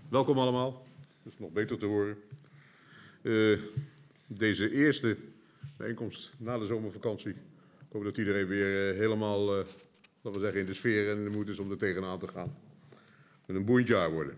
Welkom allemaal. Dat is nog beter te horen. Deze eerste bijeenkomst na de zomervakantie. Ik hoop dat iedereen weer helemaal, laten we zeggen, in de sfeer en in de moed is om er tegenaan te gaan. Met een boeiend jaar worden.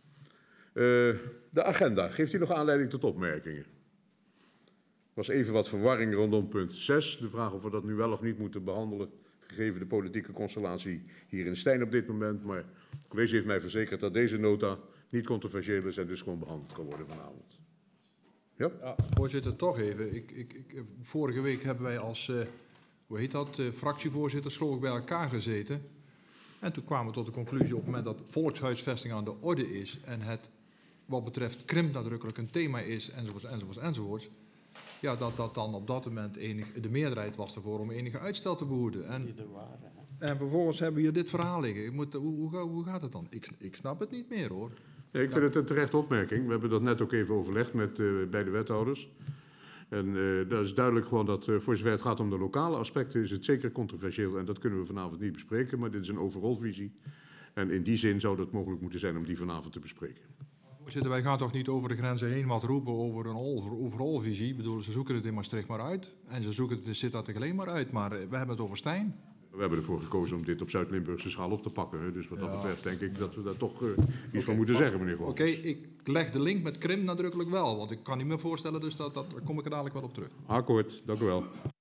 De agenda. Geeft u nog aanleiding tot opmerkingen? Er was even wat verwarring rondom punt 6. De vraag of we dat nu wel of niet moeten behandelen, gegeven de politieke constellatie hier in Stijn op dit moment. Maar het college heeft mij verzekerd dat deze nota niet controversieel is en dus gewoon behandeld kan worden vanavond. Ja? Ja, voorzitter, toch even. Vorige week hebben wij als, fractievoorzitters geloof ik bij elkaar gezeten. En toen kwamen we tot de conclusie op het moment dat volkshuisvesting aan de orde is en het wat betreft krimp nadrukkelijk een thema is, enzovoorts. Ja, dat dan op dat moment de meerderheid was ervoor om enige uitstel te behoeden. En vervolgens hebben we hier dit verhaal liggen. Hoe gaat het dan? Ik snap het niet meer, hoor. Nee, ik vind het een terechte opmerking. We hebben dat net ook even overlegd met beide wethouders. En dat is duidelijk gewoon dat voor zover het gaat om de lokale aspecten is het zeker controversieel. En dat kunnen we vanavond niet bespreken, maar dit is een overall visie. En in die zin zou het mogelijk moeten zijn om die vanavond te bespreken. Voorzitter, wij gaan toch niet over de grenzen heen wat roepen over een overall visie. Ik bedoel, ze zoeken het in Maastricht maar uit. En ze zoeken het in Sittard alleen maar uit. Maar we hebben het over Stijn. We hebben ervoor gekozen om dit op Zuid-Limburgse schaal op te pakken. Hè. Dus wat dat betreft denk ik dat we daar toch iets van moeten zeggen, meneer Wolfs. Oké, ik leg de link met Krim nadrukkelijk wel. Want ik kan niet meer voorstellen, dus daar kom ik er dadelijk wel op terug. Akkoord, dank u wel.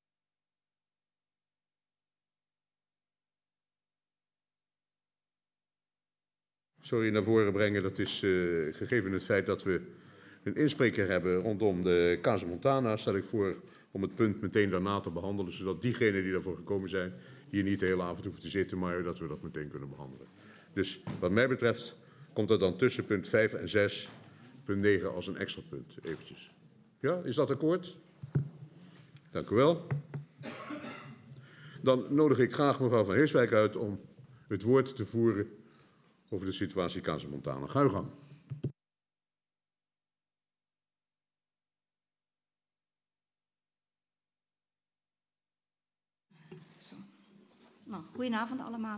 Sorry, naar voren brengen, dat is gegeven het feit dat we een inspreker hebben rondom de Casa Montana, stel ik voor om het punt meteen daarna te behandelen, zodat diegenen die daarvoor gekomen zijn hier niet de hele avond hoeven te zitten, maar dat we dat meteen kunnen behandelen. Dus wat mij betreft komt dat dan tussen punt 5 en 6, punt 9 als een extra punt, eventjes. Ja, is dat akkoord? Dank u wel. Dan nodig ik graag mevrouw Van Heerswijk uit om het woord te voeren over de situatie Casa Montana. Ga uw gang. Goedenavond allemaal.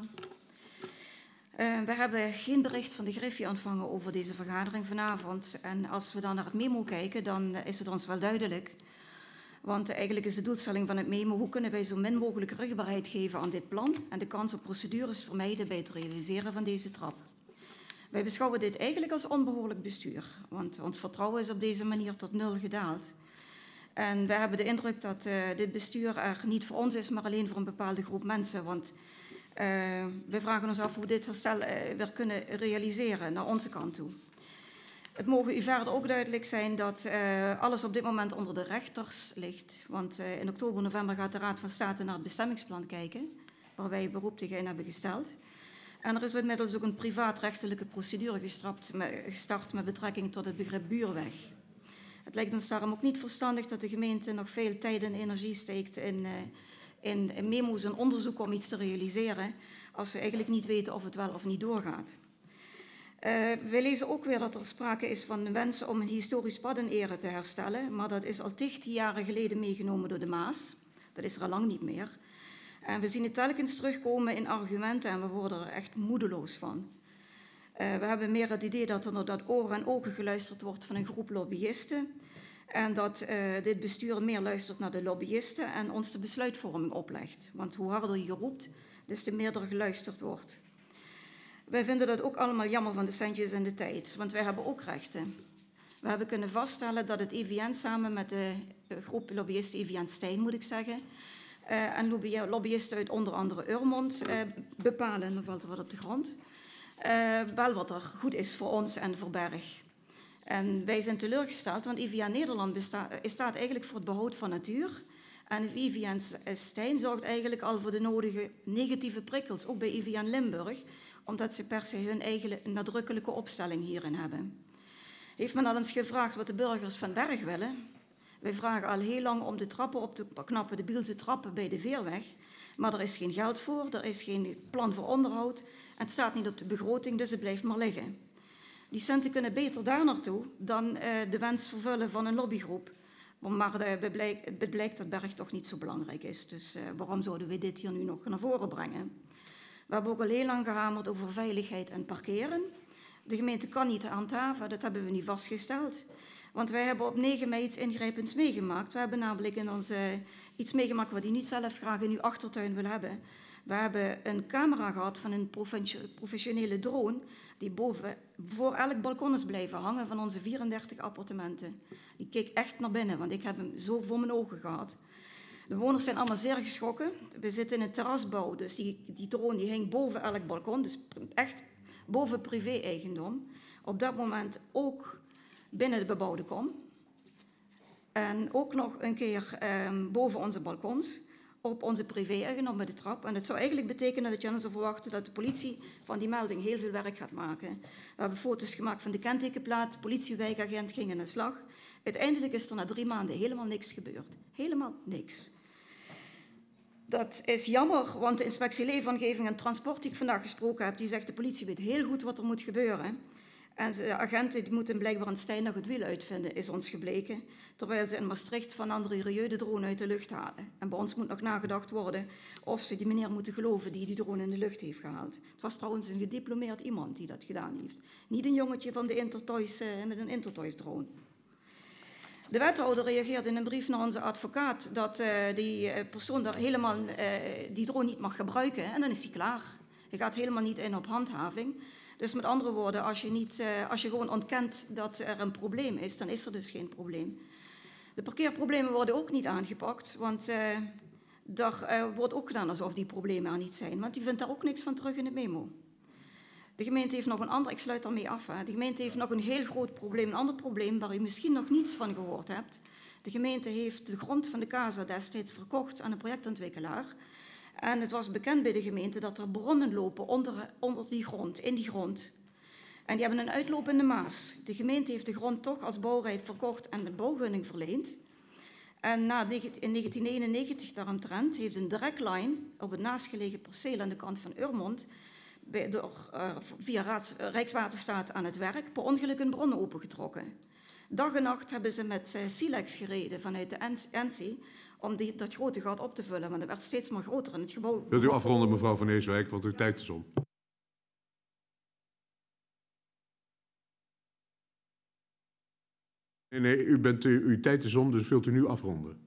We hebben geen bericht van de Griffie ontvangen over deze vergadering vanavond. En als we dan naar het memo kijken, dan is het ons wel duidelijk. Want eigenlijk is de doelstelling van het memo: hoe kunnen wij zo min mogelijk rugbaarheid geven aan dit plan en de kans op procedures vermijden bij het realiseren van deze trap. Wij beschouwen dit eigenlijk als onbehoorlijk bestuur, want ons vertrouwen is op deze manier tot 0 gedaald. En we hebben de indruk dat dit bestuur er niet voor ons is, maar alleen voor een bepaalde groep mensen. Want we vragen ons af hoe we dit herstel weer kunnen realiseren naar onze kant toe. Het mogen u verder ook duidelijk zijn dat alles op dit moment onder de rechters ligt. Want in oktober, november gaat de Raad van State naar het bestemmingsplan kijken, waar wij beroep tegen in hebben gesteld. En er is inmiddels ook een privaatrechtelijke procedure gestart met betrekking tot het begrip buurweg. Het lijkt ons daarom ook niet verstandig dat de gemeente nog veel tijd en energie steekt in memo's en onderzoek om iets te realiseren, als we eigenlijk niet weten of het wel of niet doorgaat. Wij lezen ook weer dat er sprake is van een wens om een historisch pad in ere te herstellen, maar dat is al 10 jaren geleden meegenomen door de Maas. Dat is er al lang niet meer. En we zien het telkens terugkomen in argumenten en we worden er echt moedeloos van. We hebben meer het idee dat er naar oren en ogen geluisterd wordt van een groep lobbyisten en dat dit bestuur meer luistert naar de lobbyisten en ons de besluitvorming oplegt. Want hoe harder je roept, des te meer er geluisterd wordt. Wij vinden dat ook allemaal jammer van de centjes en de tijd, want wij hebben ook rechten. We hebben kunnen vaststellen dat het EVN samen met de groep lobbyisten EVN Stijn, moet ik zeggen, en lobbyisten uit onder andere Urmond bepalen, dan valt er wat op de grond, wel wat er goed is voor ons en voor Berg. En wij zijn teleurgesteld, want EVN Nederland staat eigenlijk voor het behoud van natuur. En het EVN Stijn zorgt eigenlijk al voor de nodige negatieve prikkels, ook bij EVN Limburg, omdat ze per se hun eigen nadrukkelijke opstelling hierin hebben. Heeft men al eens gevraagd wat de burgers van Berg willen? Wij vragen al heel lang om de trappen op te knappen, de Bielse trappen bij de Veerweg. Maar er is geen geld voor, er is geen plan voor onderhoud. Het staat niet op de begroting, dus het blijft maar liggen. Die centen kunnen beter daar naartoe dan de wens vervullen van een lobbygroep. Maar het blijkt dat Berg toch niet zo belangrijk is. Dus waarom zouden we dit hier nu nog naar voren brengen? We hebben ook al heel lang gehamerd over veiligheid en parkeren. De gemeente kan niet handhaven, dat hebben we nu vastgesteld. Want wij hebben op 9 mei iets ingrijpends meegemaakt. We hebben namelijk iets meegemaakt wat u niet zelf graag in uw achtertuin wil hebben. We hebben een camera gehad van een professionele drone die voor elk balkon is blijven hangen van onze 34 appartementen. Die keek echt naar binnen, want ik heb hem zo voor mijn ogen gehad. De bewoners zijn allemaal zeer geschrokken. We zitten in een terrasbouw, dus die drone die hing boven elk balkon, dus echt boven privé-eigendom. Op dat moment ook binnen de bebouwde kom. En ook nog een keer boven onze balkons, op onze privé-eigendom bij de trap. En dat zou eigenlijk betekenen dat je dan zou verwachten dat de politie van die melding heel veel werk gaat maken. We hebben foto's gemaakt van de kentekenplaat, de politiewijkagent ging aan de slag. Uiteindelijk is er na 3 maanden helemaal niks gebeurd. Helemaal niks. Dat is jammer, want de inspectie Leefomgeving en Transport die ik vandaag gesproken heb, die zegt de politie weet heel goed wat er moet gebeuren. En de agenten die moeten blijkbaar aan Stijn nog het wiel uitvinden, is ons gebleken. Terwijl ze in Maastricht van André Rieu de drone uit de lucht halen. En bij ons moet nog nagedacht worden of ze die meneer moeten geloven die drone in de lucht heeft gehaald. Het was trouwens een gediplomeerd iemand die dat gedaan heeft. Niet een jongetje van de Intertoys met een Intertoys drone. De wethouder reageerde in een brief naar onze advocaat dat die persoon daar helemaal die drone niet mag gebruiken. En dan is hij klaar. Hij gaat helemaal niet in op handhaving. Dus met andere woorden, als je gewoon ontkent dat er een probleem is, dan is er dus geen probleem. De parkeerproblemen worden ook niet aangepakt, want daar wordt ook gedaan alsof die problemen er niet zijn. Want die vindt daar ook niks van terug in het memo. De gemeente heeft nog een ander, ik sluit daarmee af, de gemeente heeft nog een heel groot probleem, een ander probleem waar u misschien nog niets van gehoord hebt. De gemeente heeft de grond van de Casa destijds verkocht aan een projectontwikkelaar. En het was bekend bij de gemeente dat er bronnen lopen onder die grond, in die grond. En die hebben een uitloop in de Maas. De gemeente heeft de grond toch als bouwrijp verkocht en de bouwgunning verleend. En in 1991 daaromtrent heeft een directlijn op het naastgelegen perceel aan de kant van Urmond via Rijkswaterstaat aan het werk per ongeluk een bron opengetrokken. Dag en nacht hebben ze met silex gereden vanuit de NC om dat grote gat op te vullen, want dat werd steeds maar groter in het gebouw. Wilt u afronden, mevrouw Van Heeswijk, want uw tijd is om. Nee, uw tijd is om, dus wilt u nu afronden.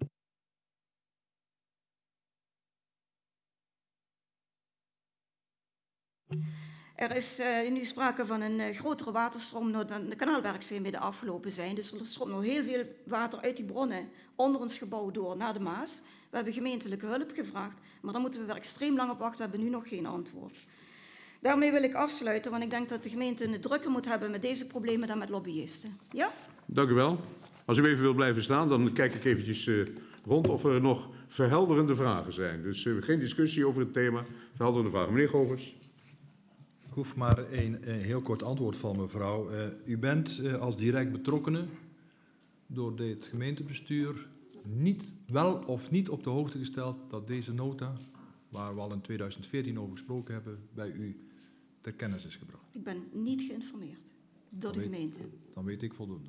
Er is nu sprake van een grotere waterstroom dan de kanaalwerkzaamheden afgelopen zijn. Dus er stroomt nog heel veel water uit die bronnen onder ons gebouw door naar de Maas. We hebben gemeentelijke hulp gevraagd, maar daar moeten we weer extreem lang op wachten. We hebben nu nog geen antwoord. Daarmee wil ik afsluiten, want ik denk dat de gemeente het drukker moet hebben met deze problemen dan met lobbyisten. Ja? Dank u wel. Als u even wilt blijven staan, dan kijk ik eventjes rond of er nog verhelderende vragen zijn. Dus geen discussie over het thema. Verhelderende vragen. Meneer Govers. Ik hoef maar een heel kort antwoord van mevrouw. U bent als direct betrokkenen door dit gemeentebestuur wel of niet op de hoogte gesteld dat deze nota, waar we al in 2014 over gesproken hebben, bij u ter kennis is gebracht. Ik ben niet geïnformeerd door de gemeente. Dan weet ik voldoende.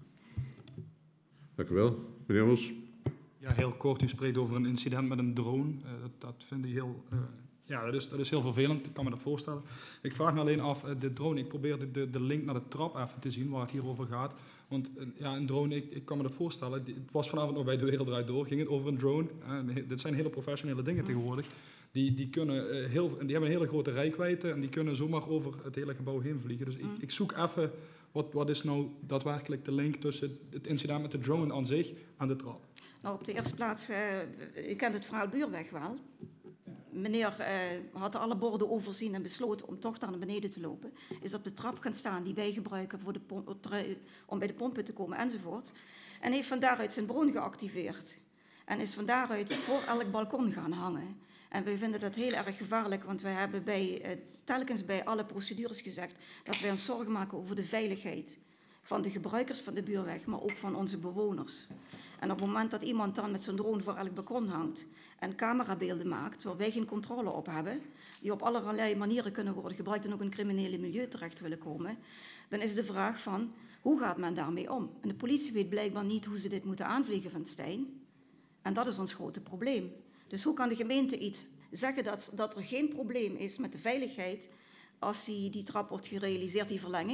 Dank u wel. Meneer Oels. Ja, heel kort. U spreekt over een incident met een drone. Dat vind ik heel... Ja, dat is heel vervelend, ik kan me dat voorstellen. Ik vraag me alleen af, de drone, ik probeer de link naar de trap even te zien waar het hier over gaat. Want ja, een drone, ik kan me dat voorstellen. Het was vanavond nog bij De Wereld Draait Door, ging het over een drone. Dit zijn hele professionele dingen tegenwoordig. Die hebben een hele grote reikwijdte en die kunnen zomaar over het hele gebouw heen vliegen. Dus ik zoek even, wat is nou daadwerkelijk de link tussen het incident met de drone aan zich en de trap? Nou, op de eerste plaats, u kent het verhaal Buurweg wel. Meneer had alle borden overzien en besloten om toch naar beneden te lopen. Is op de trap gaan staan die wij gebruiken voor om bij de pompen te komen enzovoort. En heeft van daaruit zijn bron geactiveerd. En is van daaruit voor elk balkon gaan hangen. En wij vinden dat heel erg gevaarlijk, want wij hebben telkens bij alle procedures gezegd dat wij ons zorgen maken over de veiligheid van de gebruikers van de Buurweg, maar ook van onze bewoners. En op het moment dat iemand dan met zijn drone voor elk balkon hangt en camerabeelden maakt, waar wij geen controle op hebben, die op allerlei manieren kunnen worden gebruikt en ook in een criminele milieu terecht willen komen, dan is de vraag van, hoe gaat men daarmee om? En de politie weet blijkbaar niet hoe ze dit moeten aanvliegen van Stijn. En dat is ons grote probleem. Dus hoe kan de gemeente iets zeggen dat er geen probleem is met de veiligheid als die trap wordt gerealiseerd, die verlenging,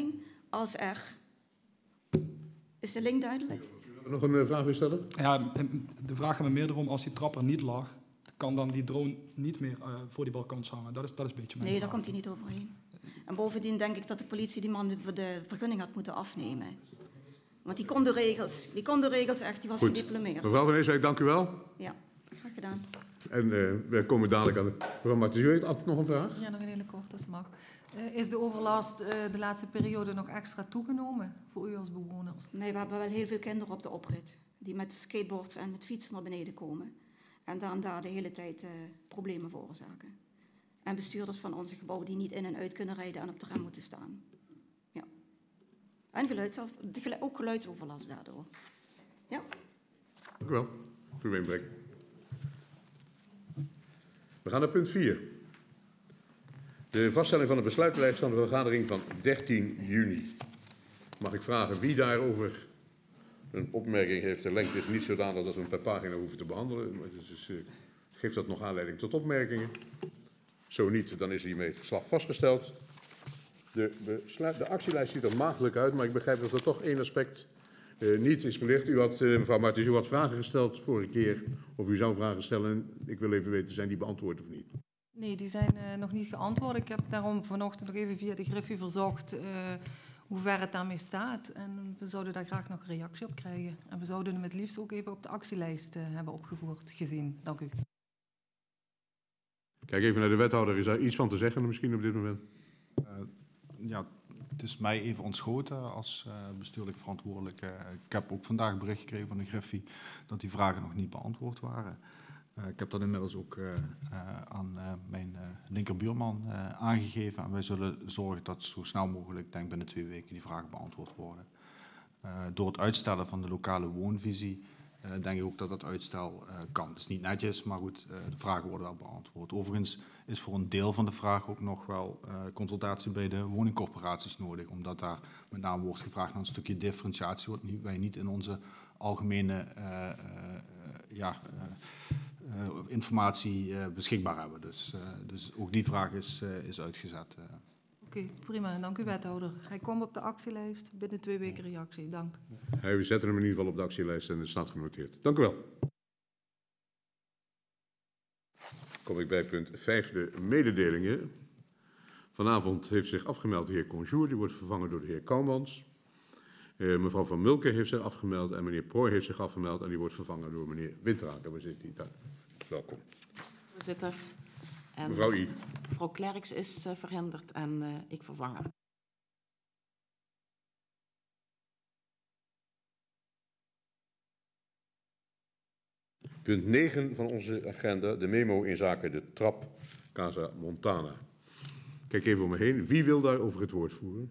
als er... Is de link duidelijk? Nog een vraag weer stellen? Ja, de vraag gaat me meer erom, als die trap er niet lag, kan dan die drone niet meer voor die balkons hangen? Dat is een beetje mijn Nee, vraag. daar komt hij niet overheen. En bovendien denk ik dat de politie die man de vergunning had moeten afnemen. Want die kon de regels echt, die was Goed. gediplomeerd. Mevrouw Van Eeswijk, dank u wel. Ja, graag gedaan. En we komen dadelijk aan de... Mevrouw Martens, u heeft altijd nog een vraag? Ja, nog een hele kort, als het mag. Is de overlast de laatste periode nog extra toegenomen voor u als bewoners? Nee, we hebben wel heel veel kinderen op de oprit. Die met skateboards en met fietsen naar beneden komen. En dan daar de hele tijd problemen veroorzaken. En bestuurders van onze gebouwen die niet in en uit kunnen rijden en op de rem moeten staan. Ja. En ook geluidsoverlast daardoor. Ja. Dank u wel voor uw inbreng. We gaan naar punt 4. De vaststelling van de besluitenlijst van de vergadering van 13 juni. Mag ik vragen wie daarover een opmerking heeft? De lengte is niet zodanig dat we hem per pagina hoeven te behandelen. Maar dus, geeft dat nog aanleiding tot opmerkingen? Zo niet, dan is hiermee het verslag vastgesteld. De actielijst ziet er maagdelijk uit, maar ik begrijp dat er toch één aspect niet is belicht. U had, mevrouw Martens, u had vragen gesteld vorige keer, of u zou vragen stellen. Ik wil even weten, zijn die beantwoord of niet? Nee, die zijn nog niet geantwoord. Ik heb daarom vanochtend nog even via de Griffie verzocht hoe ver het daarmee staat. En we zouden daar graag nog een reactie op krijgen. En we zouden hem het liefst ook even op de actielijst hebben opgevoerd, gezien. Dank u. Kijk even naar de wethouder. Is daar iets van te zeggen misschien op dit moment? Ja, het is mij even ontschoten als bestuurlijk verantwoordelijke. Ik heb ook vandaag bericht gekregen van de Griffie dat die vragen nog niet beantwoord waren. Ik heb dat inmiddels ook aan mijn linkerbuurman aangegeven. En wij zullen zorgen dat zo snel mogelijk, denk binnen 2 weken, die vragen beantwoord worden. Door het uitstellen van de lokale woonvisie denk ik ook dat dat uitstel kan. Het is niet netjes, maar goed, de vragen worden wel beantwoord. Overigens is voor een deel van de vraag ook nog wel consultatie bij de woningcorporaties nodig. Omdat daar met name wordt gevraagd naar een stukje differentiatie, wat wij niet in onze algemene informatie beschikbaar hebben. Dus ook die vraag is uitgezet. Oké, prima. Dank u, wethouder. Hij komt op de actielijst. Binnen 2 weken reactie. Dank. We zetten hem in ieder geval op de actielijst en het staat genoteerd. Dank u wel. Kom ik bij punt 5, de mededelingen. Vanavond heeft zich afgemeld de heer Conjour, die wordt vervangen door de heer Kouwmans. Mevrouw Van Mulken heeft zich afgemeld en meneer Prooi heeft zich afgemeld en die wordt vervangen door meneer Wintraker. Waar zit die daar? Welkom. Voorzitter. En Mevrouw I. Mevrouw Klerks is verhinderd en ik vervang haar. Punt 9 van onze agenda, de memo in zaken de trap Casa Montana. Kijk even om me heen. Wie wil daarover het woord voeren?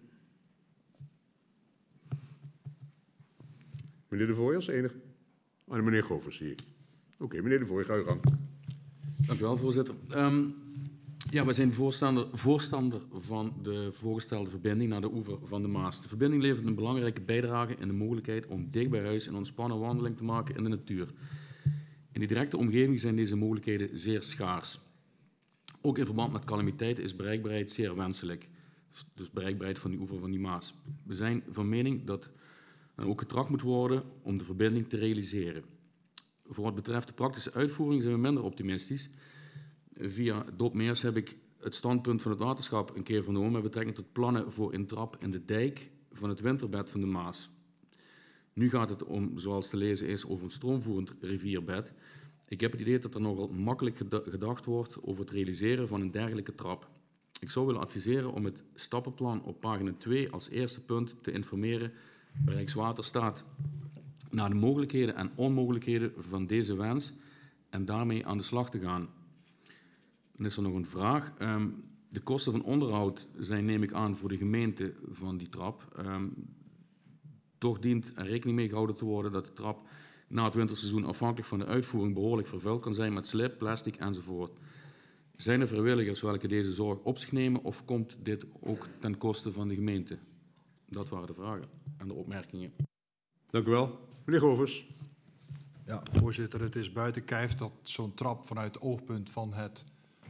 Meneer De Vooi als enige? Oh, meneer Govers zie ik. Oké, meneer De Vooi, ga uw gang. Dank u wel, voorzitter. Ja, wij zijn voorstander van de voorgestelde verbinding naar de oever van de Maas. De verbinding levert een belangrijke bijdrage in de mogelijkheid om dicht bij huis een ontspannen wandeling te maken in de natuur. In de directe omgeving zijn deze mogelijkheden zeer schaars. Ook in verband met calamiteiten is bereikbaarheid zeer wenselijk. Dus bereikbaarheid van die oever van die Maas. We zijn van mening dat er ook getracht moet worden om de verbinding te realiseren. Voor wat betreft de praktische uitvoering zijn we minder optimistisch. Via Dop Meers heb ik het standpunt van het waterschap een keer vernomen met betrekking tot plannen voor een trap in de dijk van het winterbed van de Maas. Nu gaat het om, zoals te lezen is, over een stroomvoerend rivierbed. Ik heb het idee dat er nogal makkelijk gedacht wordt over het realiseren van een dergelijke trap. Ik zou willen adviseren om het stappenplan op pagina 2 als eerste punt te informeren bij Rijkswaterstaat naar de mogelijkheden en onmogelijkheden van deze wens en daarmee aan de slag te gaan. Dan is er nog een vraag. De kosten van onderhoud zijn, neem ik aan, voor de gemeente van die trap. Toch dient er rekening mee gehouden te worden dat de trap na het winterseizoen afhankelijk van de uitvoering behoorlijk vervuild kan zijn met slip, plastic enzovoort. Zijn er vrijwilligers welke deze zorg op zich nemen of komt dit ook ten koste van de gemeente? Dat waren de vragen en de opmerkingen. Dank u wel. Meneer Govers. Ja, voorzitter, het is buiten kijf dat zo'n trap vanuit het oogpunt van het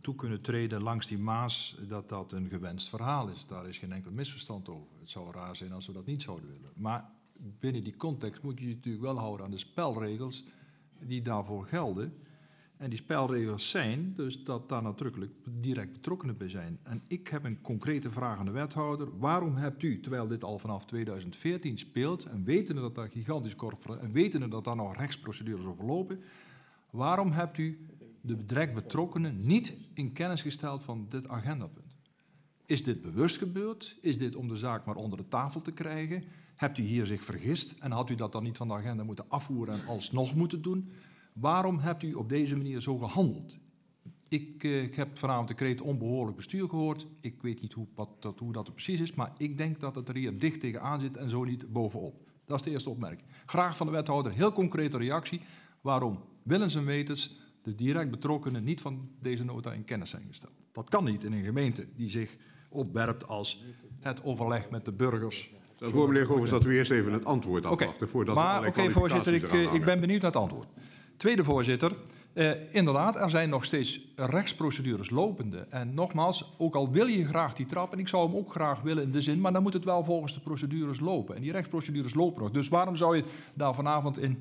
toe kunnen treden langs die Maas, dat een gewenst verhaal is. Daar is geen enkel misverstand over. Het zou raar zijn als we dat niet zouden willen. Maar binnen die context moet je je natuurlijk wel houden aan de spelregels die daarvoor gelden. En die spelregels zijn dus dat daar nadrukkelijk direct betrokkenen bij zijn. En ik heb een concrete vraag aan de wethouder. Waarom hebt u, terwijl dit al vanaf 2014 speelt, en wetende dat daar gigantisch en wetende dat daar nog rechtsprocedures over lopen, waarom hebt u de direct betrokkenen niet in kennis gesteld van dit agendapunt? Is dit bewust gebeurd? Is dit om de zaak maar onder de tafel te krijgen? Hebt u hier zich vergist en had u dat dan niet van de agenda moeten afvoeren en alsnog moeten doen? Waarom hebt u op deze manier zo gehandeld? Ik heb vanavond de kreet onbehoorlijk bestuur gehoord. Ik weet niet hoe dat precies is, maar ik denk dat het er hier dicht tegenaan zit en zo niet bovenop. Dat is de eerste opmerking. Graag van de wethouder heel concrete reactie. Waarom willens en wetens de direct betrokkenen niet van deze nota in kennis zijn gesteld? Dat kan niet in een gemeente die zich opwerpt als het overleg met de burgers. Voor meneer Govers dat we eerst even het antwoord afwachten. Oké, voorzitter, ik ben benieuwd naar het antwoord. Tweede voorzitter, inderdaad, er zijn nog steeds rechtsprocedures lopende. En nogmaals, ook al wil je graag die trap, en ik zou hem ook graag willen in de zin, maar dan moet het wel volgens de procedures lopen. En die rechtsprocedures lopen nog. Dus waarom zou je daar vanavond in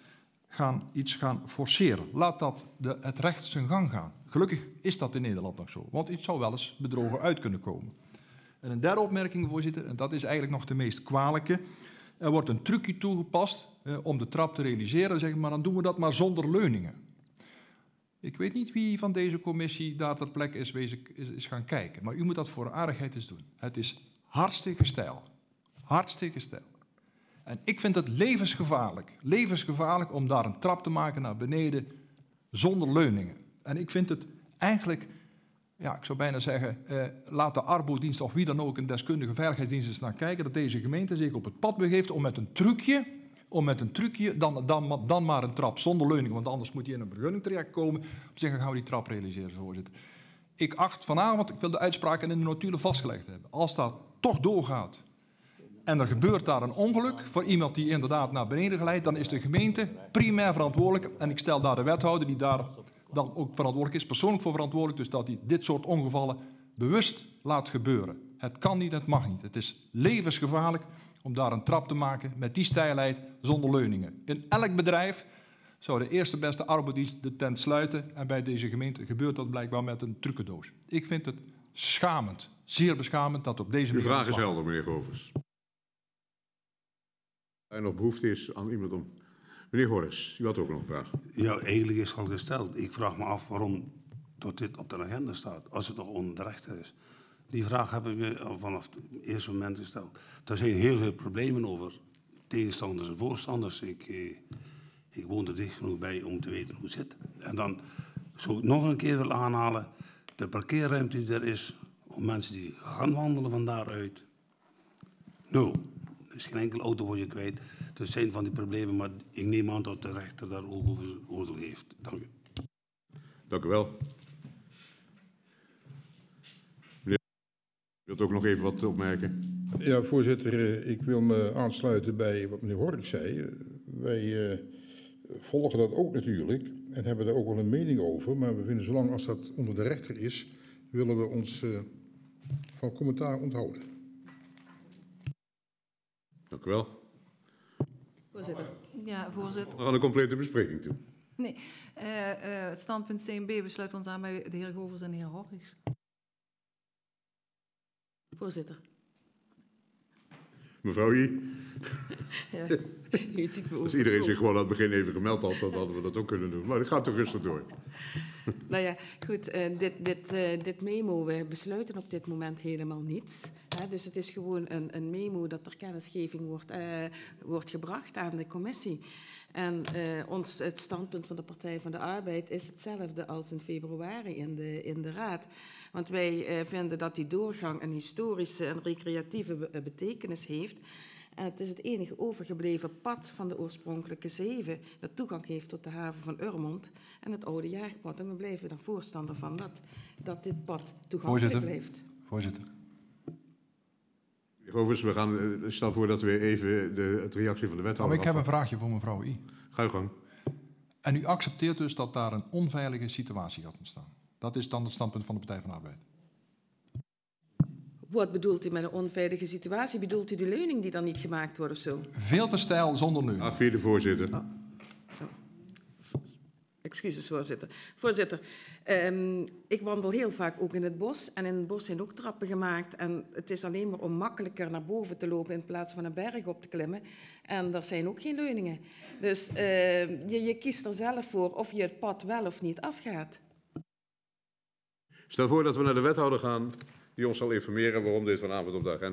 iets gaan forceren? Laat dat het recht zijn gang gaan. Gelukkig is dat in Nederland nog zo, want iets zou wel eens bedrogen uit kunnen komen. En een derde opmerking, voorzitter, en dat is eigenlijk nog de meest kwalijke. Er wordt een trucje toegepast om de trap te realiseren, zeg maar, dan doen we dat maar zonder leuningen. Ik weet niet wie van deze commissie daar ter plekke is gaan kijken, maar u moet dat voor aardigheid eens doen. Het is hartstikke stijl. Hartstikke stijl. En ik vind het levensgevaarlijk om daar een trap te maken naar beneden zonder leuningen. En ik vind het eigenlijk, ja, ik zou bijna zeggen, laat de arbodienst of wie dan ook een deskundige veiligheidsdienst eens naar kijken, dat deze gemeente zich op het pad begeeft om met een trucje, dan maar een trap zonder leuning, want anders moet hij in een vergunning terechtkomen, om te zeggen, gaan we die trap realiseren, voorzitter. Ik acht vanavond, ik wil de uitspraken in de notulen vastgelegd hebben, als dat toch doorgaat en er gebeurt daar een ongeluk voor iemand die inderdaad naar beneden glijdt, dan is de gemeente primair verantwoordelijk en ik stel daar de wethouder die daar dan ook verantwoordelijk is, persoonlijk voor verantwoordelijk, dus dat hij dit soort ongevallen bewust laat gebeuren. Het kan niet, het mag niet. Het is levensgevaarlijk om daar een trap te maken met die steilheid zonder leuningen. In elk bedrijf zou de eerste beste arbeidsdienst de tent sluiten en bij deze gemeente gebeurt dat blijkbaar met een trucendoos. Ik vind het schamend, zeer beschamend dat op deze manier... Uw vraag is helder, meneer Govers. Er nog behoefte is aan iemand om... Meneer Horris, u had ook nog een vraag. Ja, eigenlijk is al gesteld. Ik vraag me af waarom dat dit op de agenda staat, als het toch onder de rechter is. Die vraag heb ik me vanaf het eerste moment gesteld. Er zijn heel veel problemen over tegenstanders en voorstanders. Ik woon er dicht genoeg bij om te weten hoe het zit. En dan zou ik nog een keer willen aanhalen, de parkeerruimte die er is, om mensen die gaan wandelen van daaruit, 0. Dus geen enkele auto word je kwijt. Er zijn van die problemen, maar ik neem aan dat de rechter daar ook over oordeel heeft. Dank u. Dank u wel. Meneer, u wilt ook nog even wat opmerken? Ja, voorzitter, ik wil me aansluiten bij wat meneer Hork zei. Wij volgen dat ook natuurlijk en hebben daar ook wel een mening over. Maar we vinden, zolang als dat onder de rechter is, willen we ons van commentaar onthouden. Dank u wel. Voorzitter. Ja, voorzitter. We gaan een complete bespreking toe. Nee, het standpunt CNB besluit ons aan bij de heer Govers en de heer Horrichs. Voorzitter. Mevrouw I. Ja, als iedereen zich gewoon aan het begin even gemeld had, dan hadden we dat ook kunnen doen. Maar dat gaat toch rustig door. Nou ja, goed, dit memo, we besluiten op dit moment helemaal niets. Dus het is gewoon een memo dat ter kennisgeving wordt gebracht aan de commissie. En het standpunt van de Partij van de Arbeid is hetzelfde als in februari in de Raad. Want wij vinden dat die doorgang een historische en recreatieve betekenis heeft. En het is het enige overgebleven pad van de oorspronkelijke 7... dat toegang heeft tot de haven van Urmond en het oude jaagpad. En we blijven er voorstander van dat dit pad toegankelijk blijft. Voorzitter. Overigens, we gaan stel voor dat we even de reactie van de wethouder... Maar ik heb een vraagje voor mevrouw I. Ga uw gang. En u accepteert dus dat daar een onveilige situatie gaat ontstaan? Dat is dan het standpunt van de Partij van de Arbeid. Wat bedoelt u met een onveilige situatie? Bedoelt u de leuning die dan niet gemaakt wordt of zo? Veel te steil zonder leuning. Ah, vierde voorzitter. Excuses, voorzitter. Voorzitter, ik wandel heel vaak ook in het bos. En in het bos zijn ook trappen gemaakt. En het is alleen maar om makkelijker naar boven te lopen in plaats van een berg op te klimmen. En daar zijn ook geen leuningen. Dus je kiest er zelf voor of je het pad wel of niet afgaat. Stel voor dat we naar de wethouder gaan, die ons zal informeren waarom dit vanavond op de agenda